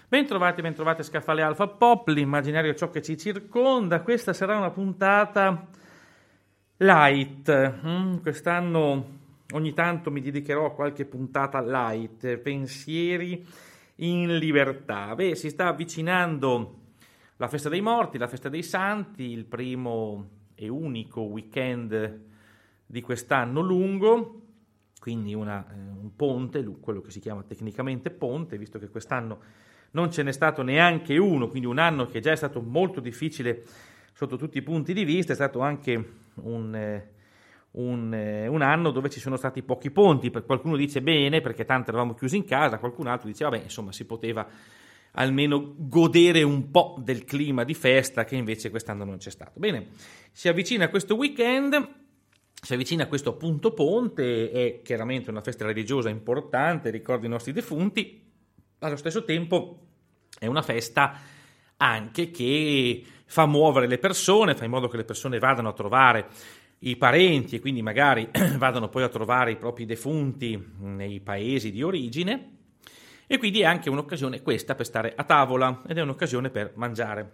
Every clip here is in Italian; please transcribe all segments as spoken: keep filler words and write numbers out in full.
Bentrovati, bentrovati a Scaffale Alfa Pop, l'immaginario è ciò che ci circonda. Questa sarà una puntata light. Mm, quest'anno ogni tanto mi dedicherò a qualche puntata light, pensieri in libertà. Beh, si sta avvicinando la festa dei morti, la festa dei santi, il primo e unico weekend di quest'anno lungo, quindi una, eh, un ponte, quello che si chiama tecnicamente ponte, visto che quest'anno non ce n'è stato neanche uno, quindi un anno che già è stato molto difficile sotto tutti i punti di vista. È stato anche un, eh, un, eh, un anno dove ci sono stati pochi ponti. Per qualcuno dice bene, perché tanto eravamo chiusi in casa, qualcun altro dice vabbè, insomma, si poteva almeno godere un po' del clima di festa che invece quest'anno non c'è stato. Bene, si avvicina questo weekend, si avvicina questo appunto ponte, è chiaramente una festa religiosa importante, ricorda i nostri defunti. Allo stesso tempo è una festa anche che fa muovere le persone, fa in modo che le persone vadano a trovare i parenti e quindi magari vadano poi a trovare i propri defunti nei paesi di origine, e quindi è anche un'occasione questa per stare a tavola ed è un'occasione per mangiare.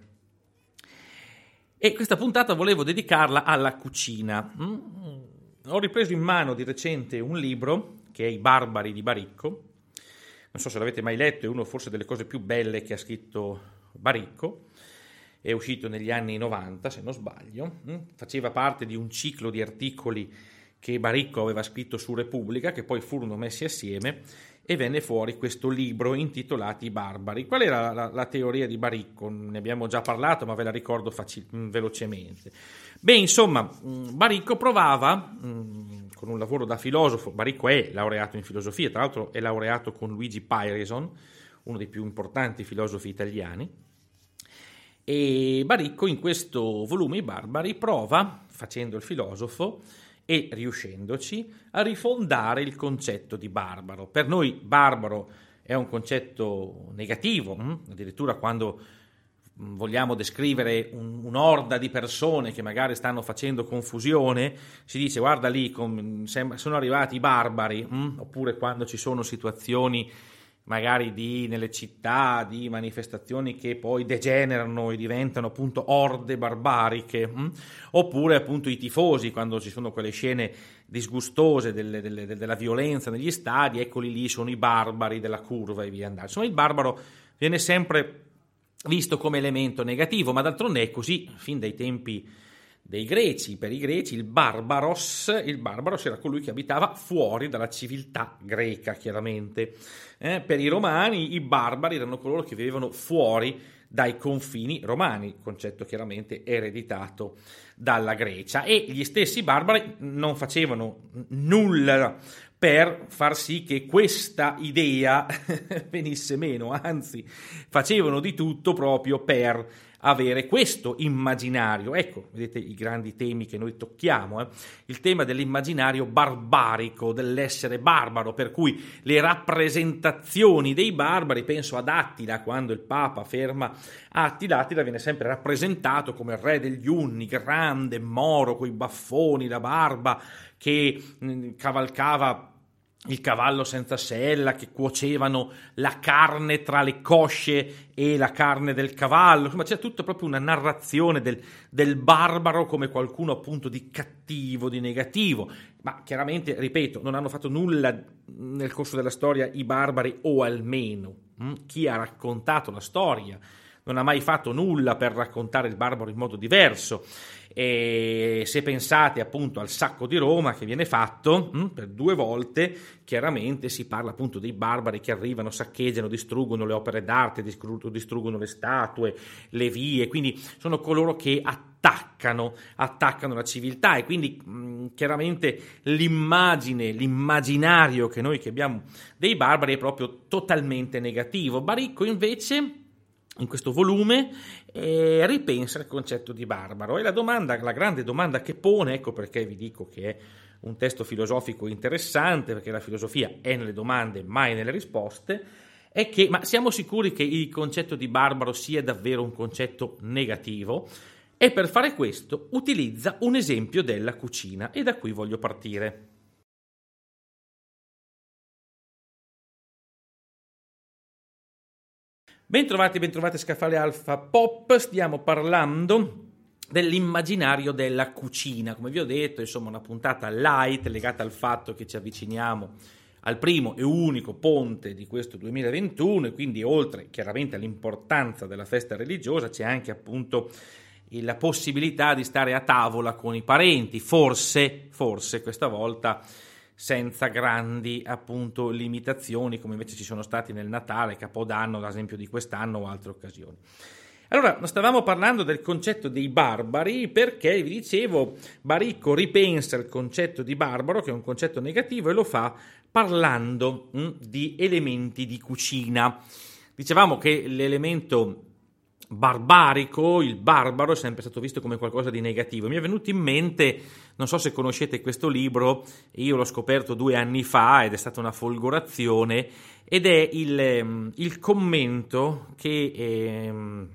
E questa puntata volevo dedicarla alla cucina. Ho ripreso in mano di recente un libro che è I Barbari di Baricco. Non so se l'avete mai letto, è una forse delle cose più belle che ha scritto Baricco, è uscito negli anni novanta se non sbaglio, faceva parte di un ciclo di articoli che Baricco aveva scritto su Repubblica, che poi furono messi assieme e venne fuori questo libro intitolato I Barbari. Qual era la, la teoria di Baricco? Ne abbiamo già parlato, ma ve la ricordo facil- velocemente. Beh, insomma, Baricco provava, con un lavoro da filosofo, Baricco è laureato in filosofia, tra l'altro è laureato con Luigi Pireson, uno dei più importanti filosofi italiani, e Baricco in questo volume I Barbari prova, facendo il filosofo e riuscendoci, a rifondare il concetto di barbaro. Per noi barbaro è un concetto negativo, hm? addirittura quando vogliamo descrivere un, un'orda di persone che magari stanno facendo confusione, si dice guarda lì, com, sembra, sono arrivati i barbari, hm? oppure quando ci sono situazioni magari di, nelle città di manifestazioni che poi degenerano e diventano appunto orde barbariche, hm? oppure appunto i tifosi, quando ci sono quelle scene disgustose delle, delle, della violenza negli stadi, eccoli lì, sono i barbari della curva e via andare. Insomma, il barbaro viene sempre visto come elemento negativo, ma d'altronde è così fin dai tempi dei greci. Per i greci il barbaros, il barbaros era colui che abitava fuori dalla civiltà greca, chiaramente. Eh, per i romani i barbari erano coloro che vivevano fuori dai confini romani, concetto chiaramente ereditato dalla Grecia, e gli stessi barbari non facevano nulla per far sì che questa idea venisse meno, anzi facevano di tutto proprio per avere questo immaginario. Ecco, vedete i grandi temi che noi tocchiamo, eh? il tema dell'immaginario barbarico, dell'essere barbaro, per cui le rappresentazioni dei barbari, penso ad Attila, quando il Papa ferma Attila, Attila viene sempre rappresentato come il re degli Unni, grande, moro, coi baffoni, la barba, che mh, cavalcava il cavallo senza sella, che cuocevano la carne tra le cosce e la carne del cavallo. Insomma, c'è tutta proprio una narrazione del, del barbaro come qualcuno appunto di cattivo, di negativo. Ma chiaramente, ripeto, non hanno fatto nulla nel corso della storia i barbari, o almeno hm? chi ha raccontato la storia non ha mai fatto nulla per raccontare il barbaro in modo diverso. E se pensate appunto al sacco di Roma che viene fatto hm, per due volte, chiaramente si parla appunto dei barbari che arrivano, saccheggiano, distruggono le opere d'arte, distruggono le statue, le vie, quindi sono coloro che attaccano, attaccano la civiltà, e quindi mh, chiaramente l'immagine, l'immaginario che noi che abbiamo dei barbari è proprio totalmente negativo. Baricco invece in questo volume eh, ripensa il concetto di barbaro, e la domanda, la grande domanda che pone, ecco perché vi dico che è un testo filosofico interessante, perché la filosofia è nelle domande mai nelle risposte, è che ma siamo sicuri che il concetto di barbaro sia davvero un concetto negativo? E per fare questo utilizza un esempio della cucina, e da qui voglio partire. Bentrovati, bentrovati a Scaffale Alfa Pop, stiamo parlando dell'immaginario della cucina. Come vi ho detto, insomma, una puntata light legata al fatto che ci avviciniamo al primo e unico ponte di questo duemilaventuno e quindi oltre chiaramente all'importanza della festa religiosa c'è anche appunto la possibilità di stare a tavola con i parenti, forse, forse questa volta senza grandi appunto limitazioni come invece ci sono stati nel Natale, Capodanno, ad esempio di quest'anno o altre occasioni. Allora, stavamo parlando del concetto dei barbari perché, vi dicevo, Baricco ripensa il concetto di barbaro, che è un concetto negativo, e lo fa parlando mh, di elementi di cucina. Dicevamo che l'elemento barbarico, il barbaro, è sempre stato visto come qualcosa di negativo. Mi è venuto in mente, non so se conoscete questo libro, io l'ho scoperto due anni fa ed è stata una folgorazione, ed è il, il commento che eh,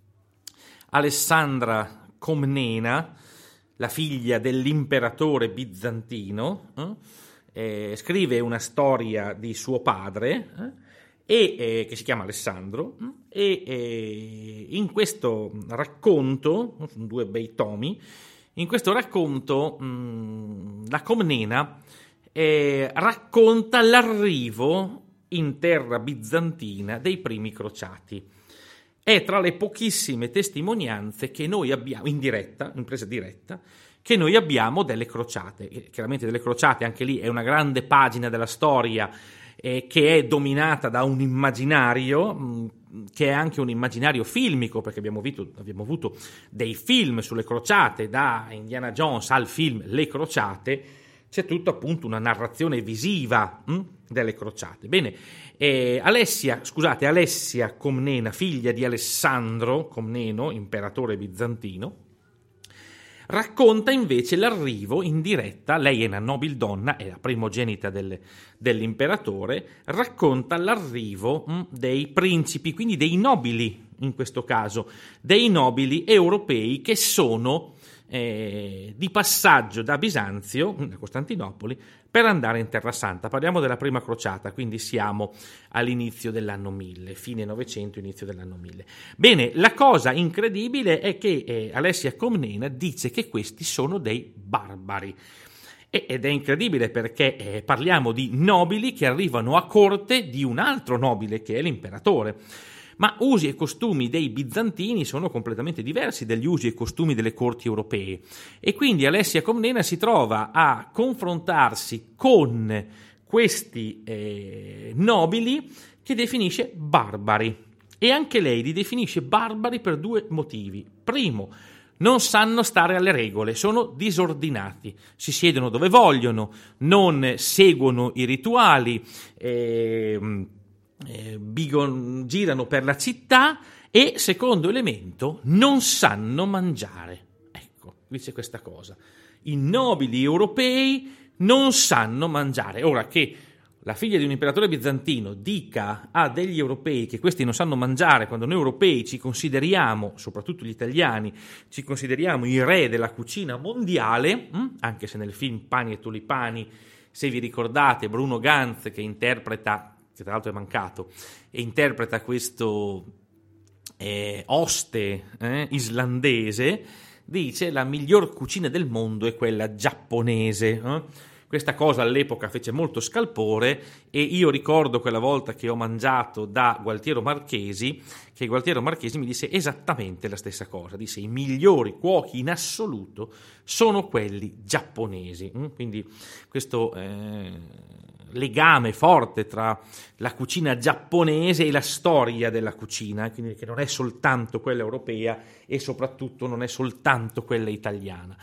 Alessandra Comnena, la figlia dell'imperatore bizantino, eh, eh, scrive una storia di suo padre, eh, e, eh, che si chiama Alessandro, e eh, in questo racconto, sono due bei tomi, in questo racconto mh, la Comnena eh, racconta l'arrivo in terra bizantina dei primi crociati. È tra le pochissime testimonianze che noi abbiamo, in diretta, in presa diretta, che noi abbiamo delle crociate. Chiaramente delle crociate, anche lì è una grande pagina della storia eh, che è dominata da un immaginario, mh, che è anche un immaginario filmico, perché abbiamo, visto, abbiamo avuto dei film sulle crociate, da Indiana Jones al film Le Crociate, c'è tutto appunto una narrazione visiva mh, delle crociate. Bene, eh, Alessia, scusate, Alessia Comnena, figlia di Alessandro Comneno, imperatore bizantino, racconta invece l'arrivo in diretta, lei è una nobildonna, è la primogenita del, dell'imperatore, racconta l'arrivo mh, dei principi, quindi dei nobili in questo caso, dei nobili europei che sono Eh, di passaggio da Bisanzio, da Costantinopoli, per andare in Terra Santa. Parliamo della prima crociata, quindi siamo all'inizio dell'anno mille, fine Novecento, inizio dell'anno mille. Bene, la cosa incredibile è che eh, Alessia Comnena dice che questi sono dei barbari. Ed è incredibile perché eh, parliamo di nobili che arrivano a corte di un altro nobile che è l'imperatore. Ma usi e costumi dei bizantini sono completamente diversi dagli usi e costumi delle corti europee e quindi Alessia Comnena si trova a confrontarsi con questi eh, nobili che definisce barbari, e anche lei li definisce barbari per due motivi. Primo, non sanno stare alle regole, sono disordinati, si siedono dove vogliono, non seguono i rituali, eh, Eh, bigon, girano per la città, e secondo elemento non sanno mangiare. Ecco, dice questa cosa: i nobili europei non sanno mangiare. Ora, che la figlia di un imperatore bizantino dica a degli europei che questi non sanno mangiare, quando noi europei ci consideriamo, soprattutto gli italiani, ci consideriamo i re della cucina mondiale, anche se nel film Pani e Tulipani, se vi ricordate, Bruno Ganz, che interpreta, che tra l'altro è mancato, e interpreta questo eh, oste eh, islandese, dice la miglior cucina del mondo è quella giapponese. Eh? Questa cosa all'epoca fece molto scalpore, e io ricordo quella volta che ho mangiato da Gualtiero Marchesi, che Gualtiero Marchesi mi disse esattamente la stessa cosa, disse i migliori cuochi in assoluto sono quelli giapponesi. Mm? Quindi questo eh, legame forte tra la cucina giapponese e la storia della cucina, quindi che non è soltanto quella europea e soprattutto non è soltanto quella italiana.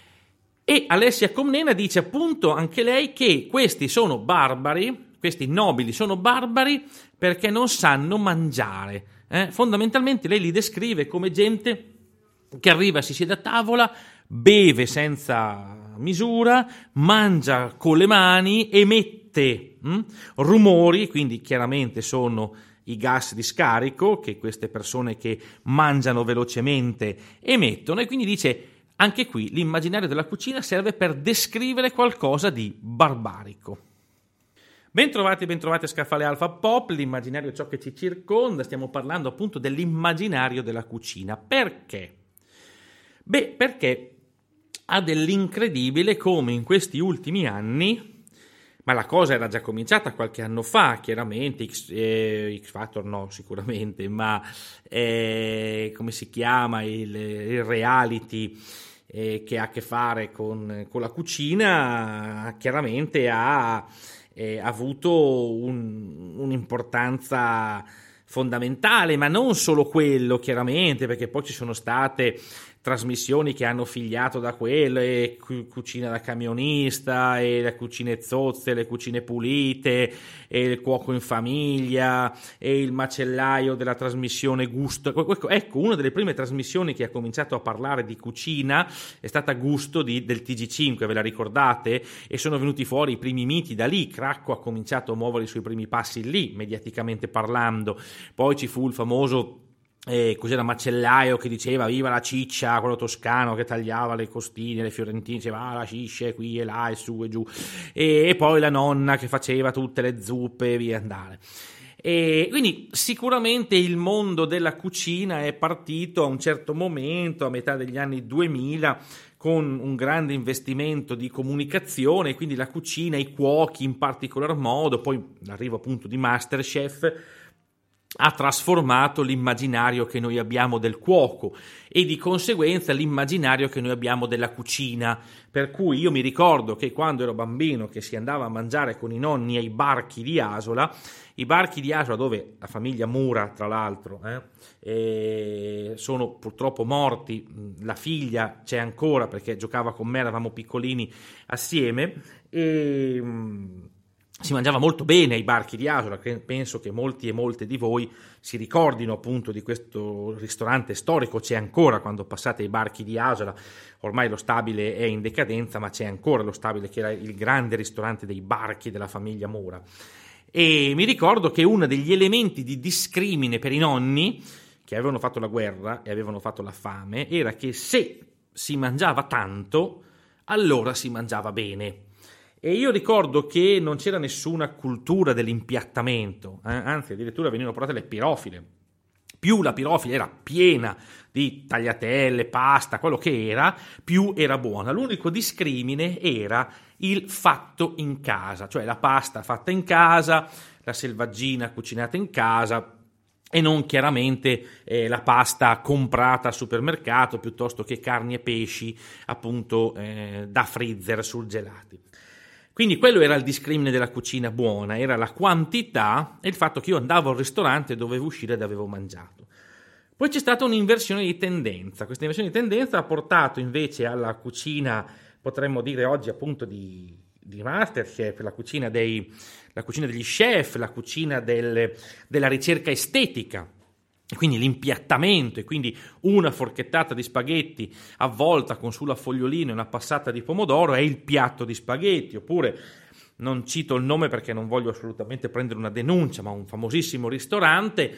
E Alessia Comnena dice appunto anche lei che questi sono barbari, questi nobili sono barbari perché non sanno mangiare. Eh? Fondamentalmente lei li descrive come gente che arriva, si siede a tavola, beve senza misura, mangia con le mani, emette hm, rumori, quindi chiaramente sono i gas di scarico che queste persone che mangiano velocemente emettono, e quindi dice anche qui l'immaginario della cucina serve per descrivere qualcosa di barbarico. Bentrovati, bentrovati a Scaffale Alpha Pop, l'immaginario è ciò che ci circonda, stiamo parlando appunto dell'immaginario della cucina. Perché? Beh, perché ha dell'incredibile come in questi ultimi anni, ma la cosa era già cominciata qualche anno fa, chiaramente, X, eh, X Factor no sicuramente, ma eh, come si chiama, il, il reality eh, che ha a che fare con, con la cucina, chiaramente ha... Eh, ha avuto un, un'importanza fondamentale, ma non solo quello, chiaramente, perché poi ci sono state trasmissioni che hanno figliato da quello, e cu- cucina da camionista, e le cucine zozze, le cucine pulite, e il cuoco in famiglia, e il macellaio della trasmissione Gusto. Ecco, una delle prime trasmissioni che ha cominciato a parlare di cucina è stata Gusto di, del T G cinque, ve la ricordate? E sono venuti fuori i primi miti da lì. Cracco ha cominciato a muovere i suoi primi passi lì, mediaticamente parlando. Poi ci fu il famoso Eh, cos'era macellaio che diceva viva la ciccia, quello toscano che tagliava le costine, le fiorentine, diceva ah, la ciccia è qui e là e su e giù, e, e poi la nonna che faceva tutte le zuppe e via andare. E quindi sicuramente il mondo della cucina è partito a un certo momento, a metà degli anni duemila, con un grande investimento di comunicazione, quindi la cucina, i cuochi in particolar modo, poi l'arrivo appunto di MasterChef ha trasformato l'immaginario che noi abbiamo del cuoco e di conseguenza l'immaginario che noi abbiamo della cucina, per cui io mi ricordo che quando ero bambino che si andava a mangiare con i nonni ai barchi di Asola, i barchi di Asola dove la famiglia Mura tra l'altro eh, eh, sono purtroppo morti, la figlia c'è ancora perché giocava con me, eravamo piccolini assieme e si mangiava molto bene ai barchi di Asola. Penso che molti e molte di voi si ricordino appunto di questo ristorante storico, c'è ancora quando passate ai barchi di Asola, ormai lo stabile è in decadenza ma c'è ancora lo stabile che era il grande ristorante dei barchi della famiglia Mura. E mi ricordo che uno degli elementi di discrimine per i nonni che avevano fatto la guerra e avevano fatto la fame era che se si mangiava tanto allora si mangiava bene. E io ricordo che non c'era nessuna cultura dell'impiattamento, eh? Anzi addirittura venivano portate le pirofile. Più la pirofila era piena di tagliatelle, pasta, quello che era, più era buona. L'unico discrimine era il fatto in casa, cioè la pasta fatta in casa, la selvaggina cucinata in casa, e non chiaramente eh, la pasta comprata al supermercato piuttosto che carni e pesci appunto eh, da freezer surgelati. Quindi quello era il discrimine della cucina buona, era la quantità e il fatto che io andavo al ristorante, dovevo uscire ed avevo mangiato. Poi c'è stata un'inversione di tendenza, questa inversione di tendenza ha portato invece alla cucina, potremmo dire oggi appunto di, di MasterChef, la cucina, dei, la cucina degli chef, la cucina del, della ricerca estetica. E quindi l'impiattamento, e quindi una forchettata di spaghetti avvolta con sulla fogliolina e una passata di pomodoro è il piatto di spaghetti, oppure, non cito il nome perché non voglio assolutamente prendere una denuncia, ma un famosissimo ristorante,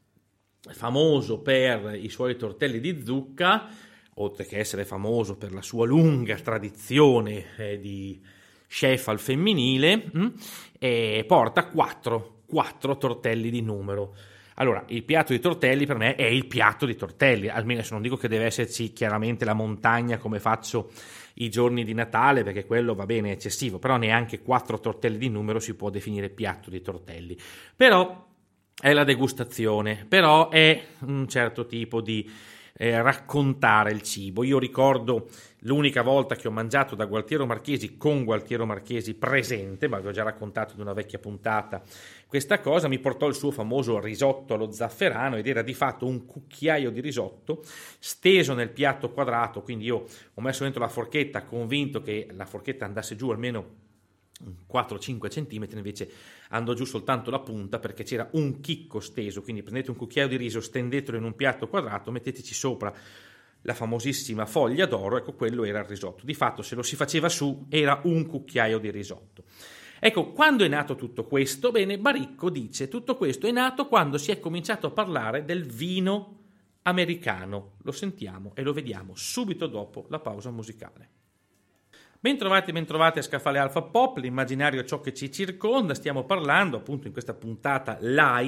famoso per i suoi tortelli di zucca, oltre che essere famoso per la sua lunga tradizione eh, di chef al femminile, mh, e porta quattro, quattro tortelli di numero. Allora, il piatto di tortelli per me è il piatto di tortelli, almeno se non dico che deve esserci chiaramente la montagna come faccio i giorni di Natale, perché quello va bene, è eccessivo, però neanche quattro tortelli di numero si può definire piatto di tortelli. Però è la degustazione, però è un certo tipo di eh, raccontare il cibo. Io ricordo l'unica volta che ho mangiato da Gualtiero Marchesi con Gualtiero Marchesi presente, ma vi ho già raccontato di una vecchia puntata questa cosa, mi portò il suo famoso risotto allo zafferano ed era di fatto un cucchiaio di risotto steso nel piatto quadrato, quindi io ho messo dentro la forchetta convinto che la forchetta andasse giù almeno quattro cinque centimetri, invece andò giù soltanto la punta perché c'era un chicco steso. Quindi prendete un cucchiaio di riso, stendetelo in un piatto quadrato, metteteci sopra la famosissima foglia d'oro, ecco, quello era il risotto. Di fatto se lo si faceva su era un cucchiaio di risotto. Ecco, quando è nato tutto questo? Bene, Baricco dice tutto questo è nato quando si è cominciato a parlare del vino americano. Lo sentiamo e lo vediamo subito dopo la pausa musicale. Bentrovati, bentrovati a Scaffale Alpha Pop, l'immaginario è ciò che ci circonda. Stiamo parlando appunto in questa puntata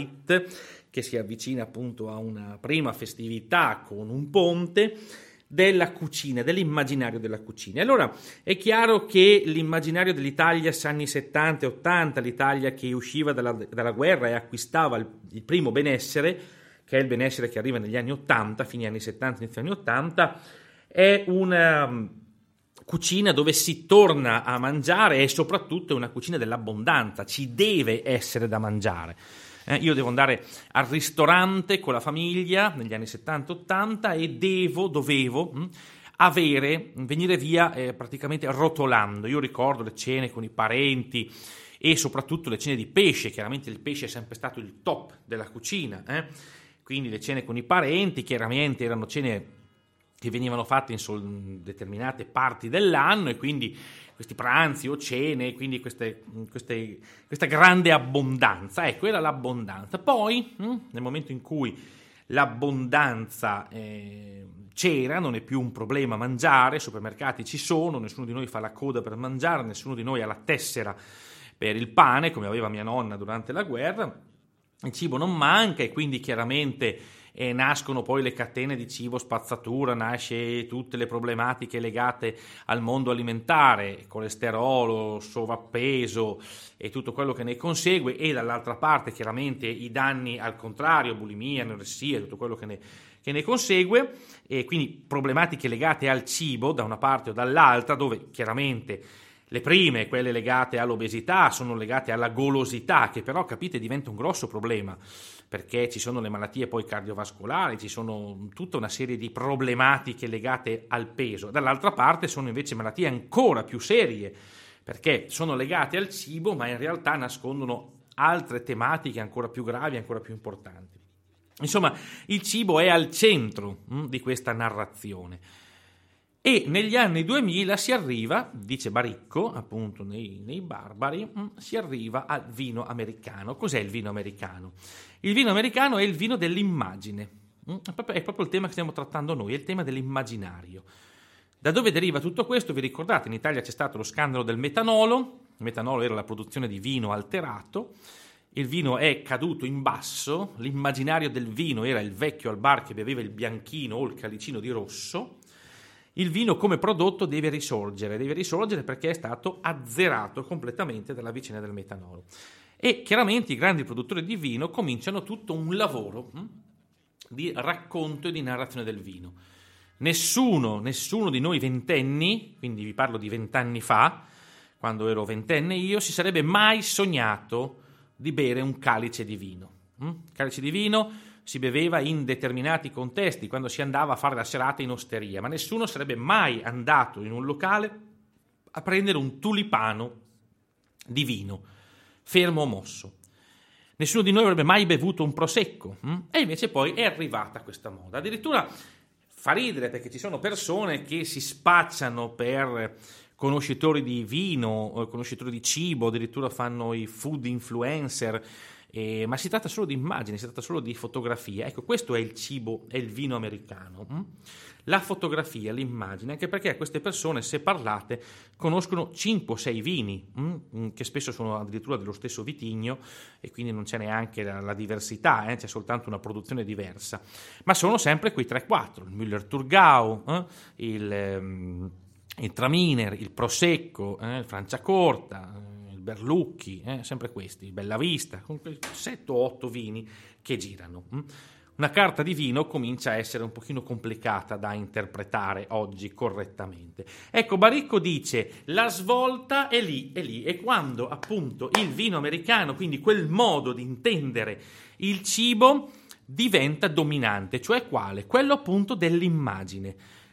light che si avvicina appunto a una prima festività con un ponte, della cucina, dell'immaginario della cucina. Allora è chiaro che l'immaginario dell'Italia anni settanta e ottanta, l'Italia che usciva dalla, dalla guerra e acquistava il, il primo benessere, che è il benessere che arriva negli anni ottanta, fine anni settanta, inizio anni ottanta, è una cucina dove si torna a mangiare e soprattutto è una cucina dell'abbondanza, ci deve essere da mangiare. Eh, io devo andare al ristorante con la famiglia negli anni settanta ottanta e devo, dovevo mh, avere, venire via eh, praticamente rotolando. Io ricordo le cene con i parenti e soprattutto le cene di pesce, chiaramente il pesce è sempre stato il top della cucina, eh? Quindi le cene con i parenti chiaramente erano cene che venivano fatte in sol- determinate parti dell'anno e quindi questi pranzi o cene, quindi queste, queste, questa grande abbondanza, ecco, era l'abbondanza. Poi, hm, nel momento in cui l'abbondanza eh, c'era, non è più un problema mangiare, i supermercati ci sono, nessuno di noi fa la coda per mangiare, nessuno di noi ha la tessera per il pane, come aveva mia nonna durante la guerra, il cibo non manca e quindi chiaramente e nascono poi le catene di cibo spazzatura, nasce tutte le problematiche legate al mondo alimentare, colesterolo, sovrappeso e tutto quello che ne consegue, e dall'altra parte chiaramente i danni al contrario, bulimia, anoressia, tutto quello che ne, che ne consegue, e quindi problematiche legate al cibo da una parte o dall'altra, dove chiaramente le prime, quelle legate all'obesità, sono legate alla golosità, che però, capite, diventa un grosso problema, perché ci sono le malattie poi cardiovascolari, ci sono tutta una serie di problematiche legate al peso. Dall'altra parte sono invece malattie ancora più serie, perché sono legate al cibo, ma in realtà nascondono altre tematiche ancora più gravi, ancora più importanti. Insomma, il cibo è al centro mh, di questa narrazione. E negli anni duemila si arriva, dice Baricco, appunto nei, nei Barbari, si arriva al vino americano. Cos'è il vino americano? Il vino americano è il vino dell'immagine, è proprio, è proprio il tema che stiamo trattando noi, è il tema dell'immaginario. Da dove deriva tutto questo? Vi ricordate, in Italia c'è stato lo scandalo del metanolo, il metanolo era la produzione di vino alterato, il vino è caduto in basso, l'immaginario del vino era il vecchio al bar che beveva il bianchino o il calicino di rosso. Il vino come prodotto deve risorgere, deve risorgere perché è stato azzerato completamente dalla vicenda del metanolo. E chiaramente i grandi produttori di vino cominciano tutto un lavoro hm, di racconto e di narrazione del vino. Nessuno, nessuno di noi ventenni, quindi vi parlo di vent'anni fa, quando ero ventenne io, si sarebbe mai sognato di bere un calice di vino. Hm? Calice di vino si beveva in determinati contesti, quando si andava a fare la serata in osteria, ma nessuno sarebbe mai andato in un locale a prendere un tulipano di vino, fermo o mosso. Nessuno di noi avrebbe mai bevuto un prosecco, hm? E invece poi è arrivata questa moda. Addirittura fa ridere perché ci sono persone che si spacciano per conoscitori di vino, conoscitori di cibo, addirittura fanno i food influencer, Eh, ma si tratta solo di immagini, si tratta solo di fotografie. Ecco, questo è il cibo, è il vino americano. Hm? La fotografia, l'immagine, anche perché queste persone, se parlate, conoscono cinque o sei vini, hm? che spesso sono addirittura dello stesso vitigno e quindi non c'è neanche la, la diversità, eh? C'è soltanto una produzione diversa. Ma sono sempre quei tre quattro, il Müller-Thurgau, eh? il, ehm, il Traminer, il Prosecco, eh? il Franciacorta, Berlucchi, eh, sempre questi, Bella Vista, con quei sette o otto vini che girano. Una carta di vino comincia a essere un pochino complicata da interpretare oggi correttamente. Ecco, Baricco dice, la svolta è lì, è lì, è quando appunto il vino americano, quindi quel modo di intendere il cibo, diventa dominante, cioè quale? Quello appunto dell'immagine.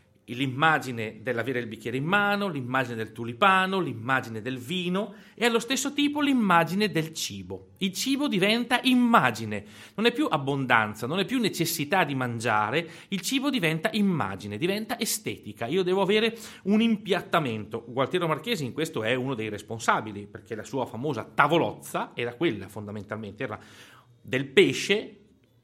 L'immagine dell'avere il bicchiere in mano, l'immagine del tulipano, l'immagine del vino e allo stesso tipo l'immagine del cibo. Il cibo diventa immagine, non è più abbondanza, non è più necessità di mangiare, il cibo diventa immagine, diventa estetica. Io devo avere un impiattamento. Gualtiero Marchesi in questo è uno dei responsabili, perché la sua famosa tavolozza era quella fondamentalmente, era del pesce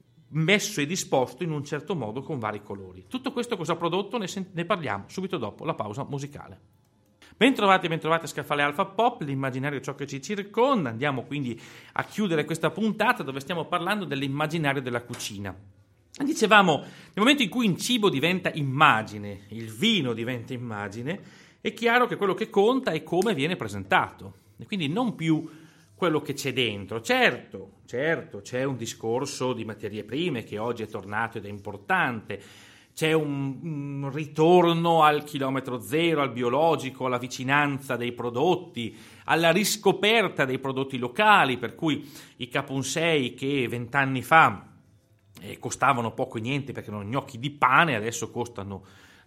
messo e disposto in un certo modo con vari colori. Tutto questo cosa ha prodotto? Ne, sen- ne parliamo subito dopo la pausa musicale. Bentrovati, bentrovati a Scaffale Alpha Pop, l'immaginario è ciò che ci circonda. Andiamo quindi a chiudere questa puntata dove stiamo parlando dell'immaginario della cucina. Dicevamo, nel momento in cui il cibo diventa immagine, il vino diventa immagine, è chiaro che quello che conta è come viene presentato, e quindi non più quello che c'è dentro. Certo, certo, c'è un discorso di materie prime che oggi è tornato ed è importante. C'è un, un ritorno al chilometro zero, al biologico, alla vicinanza dei prodotti, alla riscoperta dei prodotti locali, per cui i Caponsei che vent'anni fa eh, costavano poco e niente perché erano gnocchi di pane, adesso costano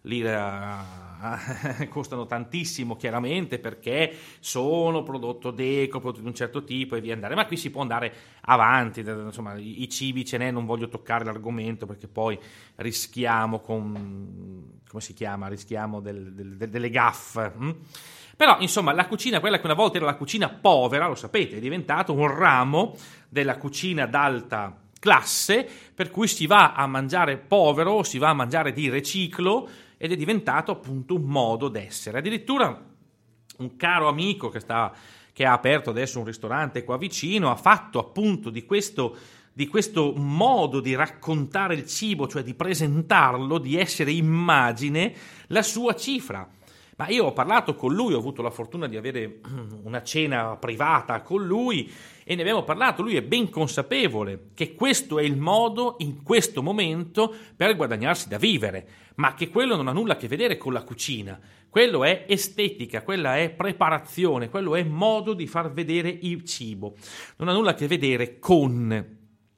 lira, costano tantissimo chiaramente perché sono prodotto d'eco, prodotto di un certo tipo e via andare, ma qui si può andare avanti, insomma i, i cibi ce n'è, non voglio toccare l'argomento perché poi rischiamo con, come si chiama, rischiamo del, del, del, delle gaffe, hm? Però insomma la cucina, quella che una volta era la cucina povera, lo sapete, è diventato un ramo della cucina d'alta classe, per cui si va a mangiare povero, si va a mangiare di riciclo, ed è diventato appunto un modo d'essere. Addirittura un caro amico che, sta, che ha aperto adesso un ristorante qua vicino ha fatto appunto di questo, di questo modo di raccontare il cibo, cioè di presentarlo, di essere immagine, la sua cifra. Ma io ho parlato con lui, ho avuto la fortuna di avere una cena privata con lui e ne abbiamo parlato. Lui è ben consapevole che questo è il modo in questo momento per guadagnarsi da vivere, ma che quello non ha nulla a che vedere con la cucina. Quello è estetica, quella è preparazione, quello è modo di far vedere il cibo. Non ha nulla a che vedere con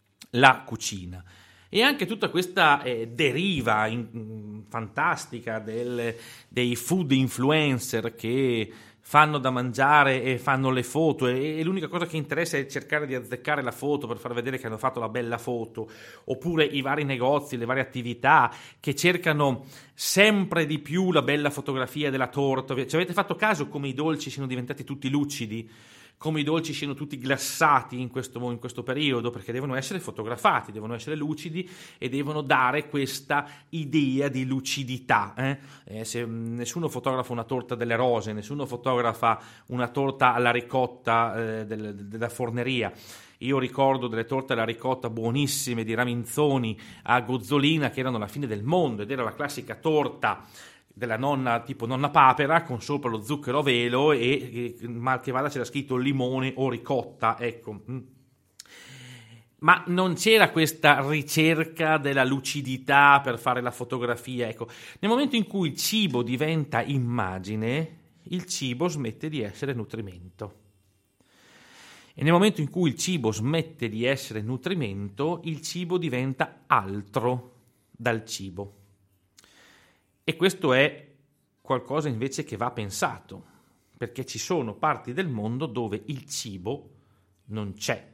la cucina. E anche tutta questa eh, deriva in, in, fantastica del, dei food influencer che fanno da mangiare e fanno le foto e, e l'unica cosa che interessa è cercare di azzeccare la foto per far vedere che hanno fatto la bella foto, oppure i vari negozi, le varie attività che cercano sempre di più la bella fotografia della torta. Ci avete fatto caso come i dolci siano diventati tutti lucidi? Come i dolci siano tutti glassati in questo, in questo periodo, perché devono essere fotografati, devono essere lucidi e devono dare questa idea di lucidità. Eh? Eh, se nessuno fotografa una torta delle rose, nessuno fotografa una torta alla ricotta eh, del, della forneria. Io ricordo delle torte alla ricotta buonissime di Raminzoni a Gozzolina che erano la fine del mondo ed era la classica torta della nonna tipo nonna papera con sopra lo zucchero a velo e, e mal che vada c'era scritto limone o ricotta, ecco. Ma non c'era questa ricerca della lucidità per fare la fotografia, ecco. Nel momento in cui il cibo diventa immagine, il cibo smette di essere nutrimento. E nel momento in cui il cibo smette di essere nutrimento, il cibo diventa altro dal cibo. E questo è qualcosa invece che va pensato, perché ci sono parti del mondo dove il cibo non c'è.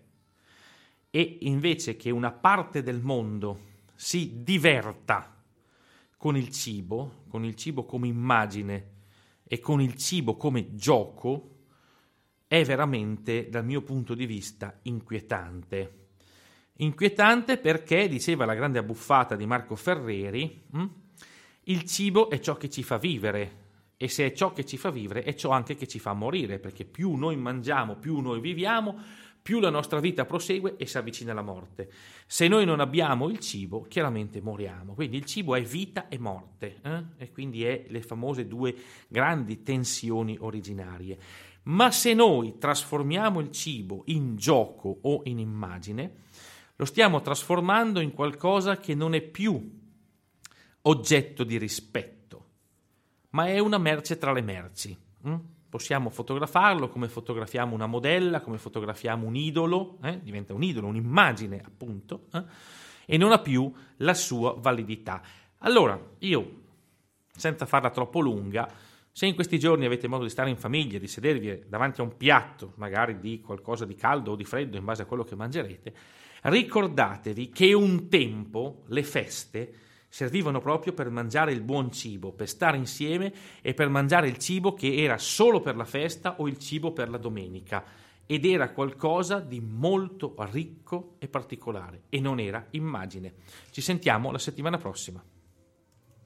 E invece che una parte del mondo si diverta con il cibo, con il cibo come immagine e con il cibo come gioco, è veramente, dal mio punto di vista, inquietante. Inquietante perché, diceva la grande abbuffata di Marco Ferreri, hm? il cibo è ciò che ci fa vivere e se è ciò che ci fa vivere è ciò anche che ci fa morire, perché più noi mangiamo, più noi viviamo, più la nostra vita prosegue e si avvicina alla morte. Se noi non abbiamo il cibo, chiaramente moriamo. Quindi il cibo è vita e morte, eh? E quindi è le famose due grandi tensioni originarie. Ma se noi trasformiamo il cibo in gioco o in immagine, lo stiamo trasformando in qualcosa che non è più oggetto di rispetto, ma è una merce tra le merci. Mm? Possiamo fotografarlo come fotografiamo una modella, come fotografiamo un idolo, eh? diventa un idolo, un'immagine appunto, eh? e non ha più la sua validità. Allora, io, senza farla troppo lunga, se in questi giorni avete modo di stare in famiglia, di sedervi davanti a un piatto, magari di qualcosa di caldo o di freddo in base a quello che mangerete, ricordatevi che un tempo le feste servivano proprio per mangiare il buon cibo, per stare insieme e per mangiare il cibo che era solo per la festa o il cibo per la domenica, ed era qualcosa di molto ricco e particolare e non era immagine. Ci sentiamo la settimana prossima.